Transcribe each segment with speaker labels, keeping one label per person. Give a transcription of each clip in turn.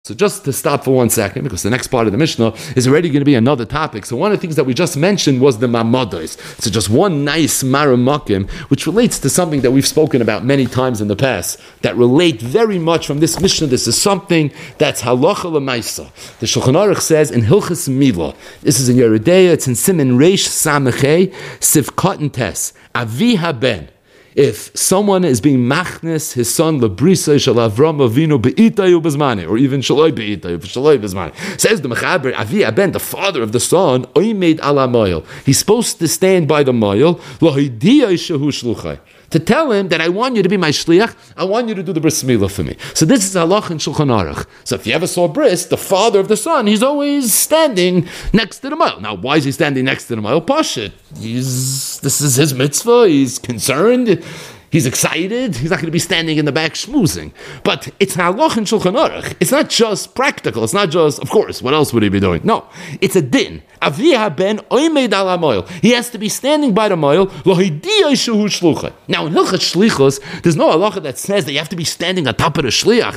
Speaker 1: So just to stop for 1 second, because the next part of the Mishnah is already going to be another topic. So one of the things that we just mentioned was the mamados. So just one nice maramakim, which relates to something that we've spoken about many times in the past, that relate very much from this Mishnah. This is something that's halacha l'maisa. The Shulchan Aruch says in Hilchas Milah, this is in Yeridea, it's in Siman Reish Samechei, Sivkot and Tes, Avi haben. If someone is being machnes his son lebrisa shel Avram Avinu beitayu bezmane, or even shaloi beitayu shaloi bezmane, says the mechaber Avi ben, the father of the son, oimed ala moil. He's supposed to stand by the moil lohidiya shehu shluchai, to tell him that I want you to be my shliach, I want you to do the bris milah for me. So this is halach in Shulchan Aruch. So if you ever saw bris, the father of the son, he's always standing next to the moil. Now, why is he standing next to the moil? Pashut. This is his mitzvah. He's concerned. He's excited. He's not going to be standing in the back schmoozing. But it's an halach in Shulchan Aruch. It's not just practical. It's not just, of course, what else would he be doing? No, it's a din. Avi haben oimed ala moil. He has to be standing by the moil. Lohidiyah shehu shluchah. Now in Hilchas Shlichus, there's no halacha that says that you have to be standing on top of the shliach.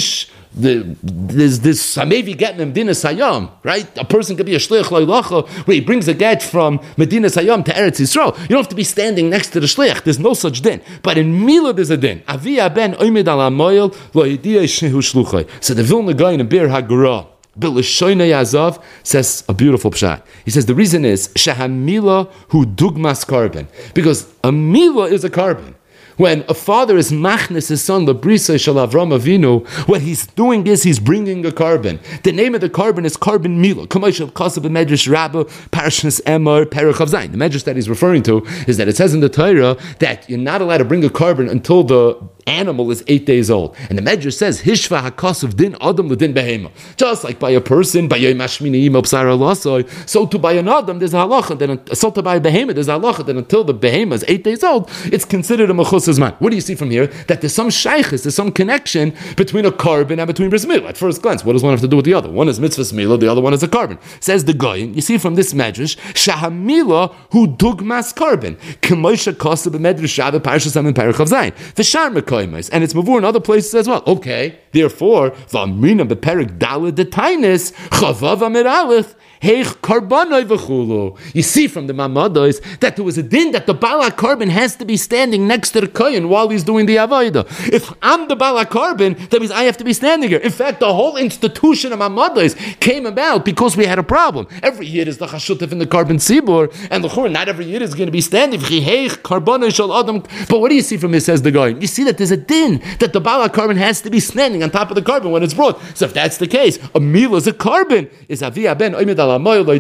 Speaker 1: There's this maybe getting him Medina Sayam, right? A person could be a shliach loilacha where he brings a get from Medina Sayam to Eretz Yisrael. You don't have to be standing next to the shliach. There's no such din. But in Milah there's a din. Avi ben oimed ala moil lohidiyah shehu shluchah. So the Vilna Gaon in Bir Hagara, Bilishoyna Yazav, says a beautiful pshat. He says the reason is Shahamila hu dugmas carbon, because a milah is a carbon. When a father is machnes his son lebrisa shel Avram Avinu, what he's doing is he's bringing a carbon. The name of the carbon is carbon milah. Kamashal kasav Medrash Rabbah Parashas Emor Perek Chav Zayin. The Medrash that he's referring to is that it says in the Torah that you're not allowed to bring a carbon until the animal is 8 days old. And the Medrash says, Hishva hakasav din adam l'din behema. Just like by a person, by yom hashmini yimel b'sar halasoi, so to by an adam there's a halacha, so to by a behema there's a halacha that until the behema is 8 days old, it's considered a mechus zman. What do you see from here? That there's some shaykhis, there's some connection between a carbon and between bris milah. At first glance, what does one have to do with the other? One is mitzvahs milah, the other one is a carbon. Says the Goyin, you see from this Medrash, shahamila hu dugmas carbon. K'moshe kasav b'medrash Rabbah Parashas Emor Perek Chav Zayin. V'shar and it's mavur in other places as well. Okay, therefore, v'amrina beperek daled detainis chavav amir aleph heich karbanoi v'chulu. You see from the mamados that there was a din that the bala carbon has to be standing next to the kohen while he's doing the avodah. If I'm the bala carbon, that means I have to be standing here. In fact, the whole institution of mamados came about because we had a problem. Every year is the chashutif in the carbon tzibur, and the chur, not every year is going to be standing. Heich karbanoi shel adam. But what do you see from here? Says the guy. You see that there's a din that the bala carbon has to be standing on top of the carbon when it's brought. So if that's the case, a meal is a carbon. Is avia ben oimid.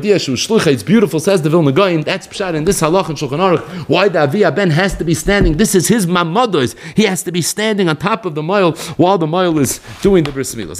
Speaker 1: It's beautiful, says the Vilna Gaon. That's pshat in this halach in Shulchan Aruch. Why the Avi Ben has to be standing? This is his mamados. He has to be standing on top of the moil while the moil is doing the bris milah.